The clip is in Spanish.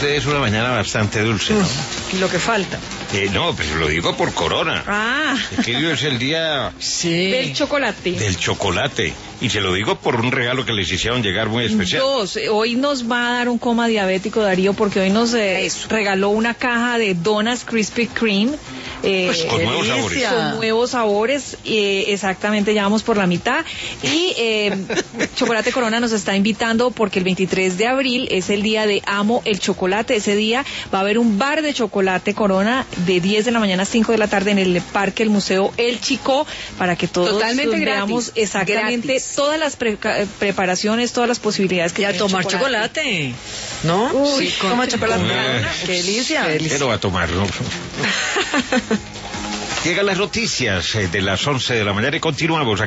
es una mañana bastante dulce, ¿no? Lo que falta. No, pues lo digo por Corona. Ah. Es que hoy es el día del chocolate. Del chocolate. Y se lo digo por un regalo que les hicieron llegar muy especial. Hoy nos va a dar un coma diabético, Darío, porque hoy nos regaló una caja de Donuts Krispy Kreme. Pues con nuevos sabores. Con nuevos sabores, exactamente, ya vamos por la mitad. Y Chocolate Corona nos está invitando porque el 23 de abril es el día de Amo el Chocolate. Ese día va a haber un bar de Chocolate Corona de 10 de la mañana a 5 de la tarde en el Parque, el Museo El Chico, para que todos totalmente veamos exactamente gratis. Todas las preparaciones, todas las posibilidades que tiene. Y a tomar chocolate. ¿No? Uy, sí, toma chocolate. Qué delicia. Pero va a tomar, ¿no? Llegan las noticias de las 11 de la mañana y continuamos aquí.